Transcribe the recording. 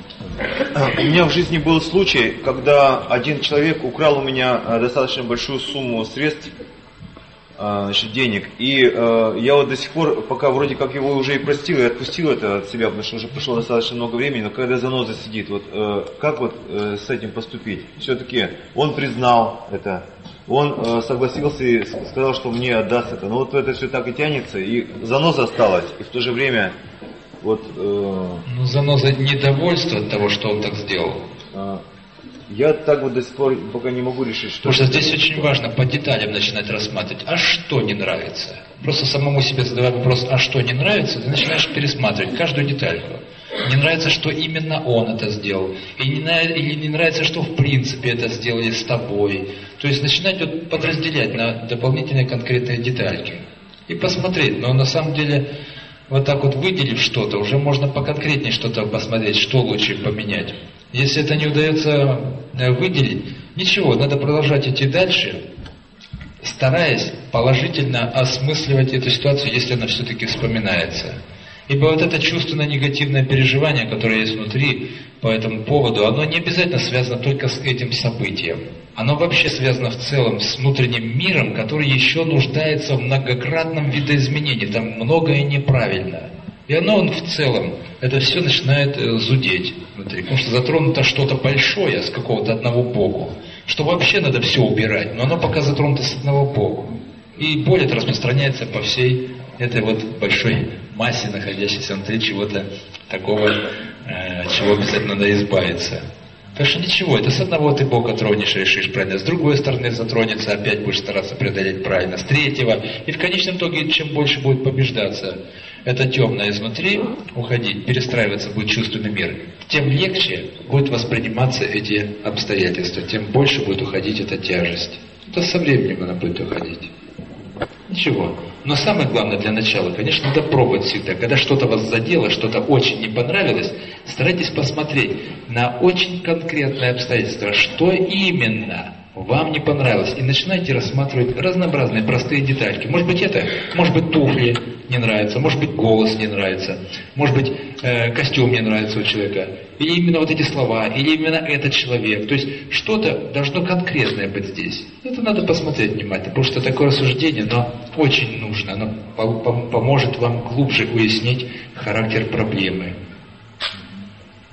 У меня в жизни был случай, когда один человек украл у меня достаточно большую сумму средств, денег. И я вот до сих пор, пока вроде как его уже и простил, и отпустил это от себя, потому что уже прошло достаточно много времени, но когда заноза сидит, вот как вот с этим поступить? Все-таки он признал это, он согласился и сказал, что мне отдаст это. Но вот это все так и тянется, и заноза осталась, и в то же время вот... Ну, заноза недовольство от того, что он так сделал. Я так вот до сих пор пока не могу решить, что... Потому что здесь очень важно по деталям начинать рассматривать. А что не нравится? Просто самому себе задавая вопрос, а что не нравится, ты начинаешь пересматривать каждую детальку. Не нравится, что именно он это сделал. Или не нравится, что в принципе это сделали с тобой. То есть начинать вот подразделять на дополнительные конкретные детальки. И посмотреть. Но на самом деле, вот так вот выделив что-то, уже можно поконкретнее что-то посмотреть, что лучше поменять. Если это не удается выделить, ничего, надо продолжать идти дальше, стараясь положительно осмысливать эту ситуацию, если она все-таки вспоминается. Ибо вот это чувственно-негативное переживание, которое есть внутри по этому поводу, оно не обязательно связано только с этим событием. Оно вообще связано в целом с внутренним миром, который еще нуждается в многократном видоизменении. Там многое неправильно. И оно в целом, это все начинает зудеть внутри. Потому что затронуто что-то большое с какого-то одного боку. Что вообще надо все убирать, но оно пока затронуто с одного боку. И боль это распространяется по всей этой вот большой массе, находящейся внутри чего-то такого, чего обязательно надо избавиться. Так что ничего, это с одного ты бока тронешь и решишь правильно, с другой стороны затронется, опять будешь стараться преодолеть правильно, с третьего. И в конечном итоге, чем больше будет побеждаться это темное изнутри, уходить, перестраиваться будет чувственный мир, тем легче будет восприниматься эти обстоятельства, тем больше будет уходить эта тяжесть. Это со временем она будет уходить. Ничего. Но самое главное для начала, конечно, надо пробовать всегда. Когда что-то вас задело, что-то очень не понравилось, старайтесь посмотреть на очень конкретные обстоятельства, что именно вам не понравилось. И начинайте рассматривать разнообразные простые детальки. Может быть это, может быть туфли не нравятся, может быть голос не нравится, может быть костюм не нравится у человека. Или именно вот эти слова, или именно этот человек. То есть что-то должно конкретное быть здесь. Это надо посмотреть внимательно, потому что такое рассуждение, оно очень нужно. Оно поможет вам глубже уяснить характер проблемы.